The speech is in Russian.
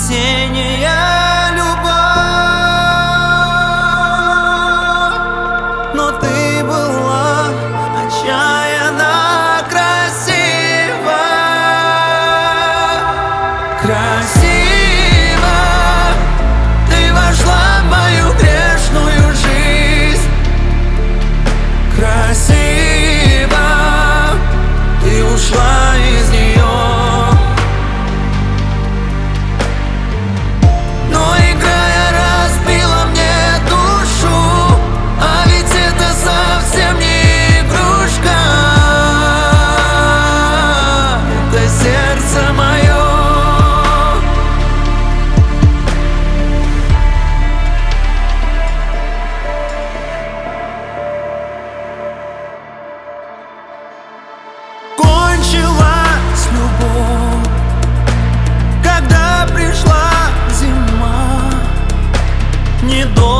осенняя любовь. Но ты была отчаянно красива. Красиво ты вошла в мою грешную жизнь. Красиво ты ушла из нее. Но играя разбила мне душу, а ведь это совсем не игрушка. Это сердце мое. Кончилась любовь, когда пришла зима. Не до